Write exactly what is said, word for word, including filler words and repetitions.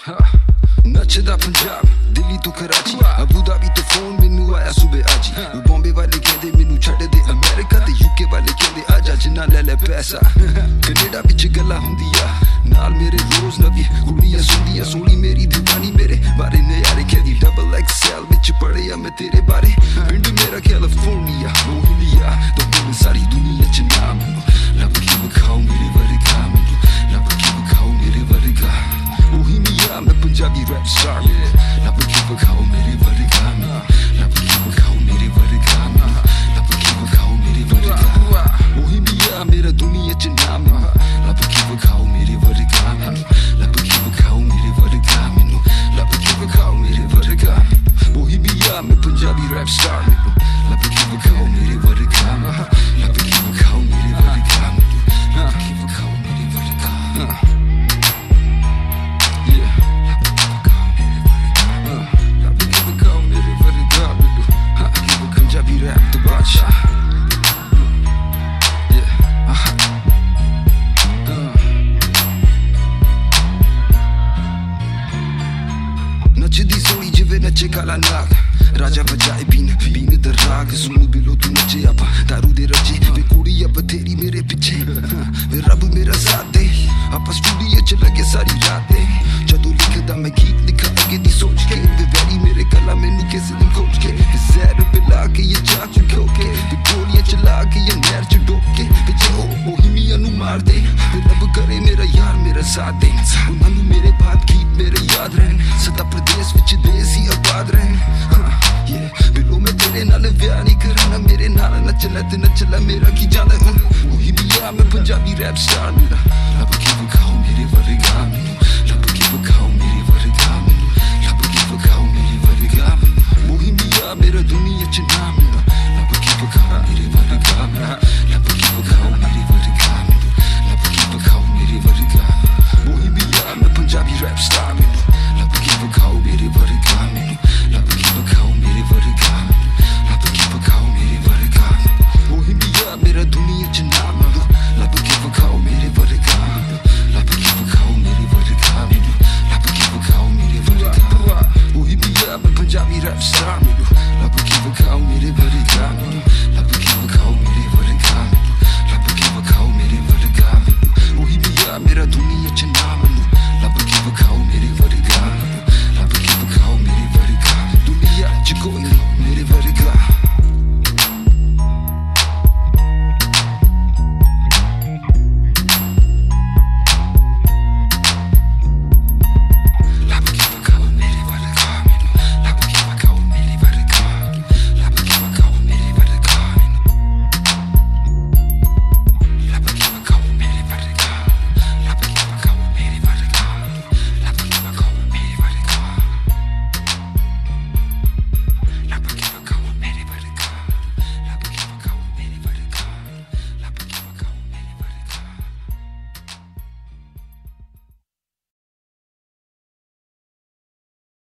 नचदा पंजाब दिल्ली तो Karachi Abu Dhabi तो phone मैनू आया सुबह आज बॉम्बे वाले कहंदे मैनू छड्ड दे अमेरिका ते यूके वाले कहंदे आजा जिन्ना ले ले पैसा कनेडा विच गल्लां हुंदियां नाल मेरे रोज नवी कुड़ियां सुंदियां सोनी मेरी दीवानी मेरे बारे नजारे कहदी डबल एक्सएल विच पढ़िया मैं तेरे बारे पिंड मेरा कैलिफोर्निया बोहिमिया तो पूरी सारी दुनिया च नाम लब के विखाओ मेरे वर्गा मैनू लब के विखाओ मेरे वर्गा बोहिमिया मैं पंजाबी रैप स्टार लब के विखाओ मेरे वर्गा लब के विखाओ मेरे वर्गा लब के विखाओ मेरे वर्गा बोहिमिया मेरा दुनिया च नाम लब के विखाओ मेरे वर्गा लब के विखाओ मेरे वर्गा मैनू लब के विखाओ मेरे वर्गा बोहिमिया मैं पंजाबी रैप स्टार लब के विखाओ मेरे वर्गा लब के विखाओ मेरे वर्गा लब के विखाओ मेरे वर्गा नचदी सोनी जिवे नचे काला नाग राजा बजाए बीन बीन द राग सुन बिलो तू नचे आपा दारू दे रचे वे कुड़िया बथेरी मेरे पीछे वे रब मेरा साथ दे आपा स्टूडियो च लगे सारी रातें जदों लिखदा मैं गीत लिखा अगे दी सोच के वे वैरी मेरे गला मैनू किस दिन खोज के जहर पिला के ये चाक खो के वे गोलियां चला के ये नहर च डोब के वे जे ओ बोहिमिया नू मार दे वे रब करे मेरा यार मेरा साथ दे उन्हां नू मेरे बाद गीत मेरे याद रहन सदा प्रदेश विच देसी आबाद रहन ये बिलो मैं तेरे नाल व्याह नहीं कराना मेरे नाल नच ले ते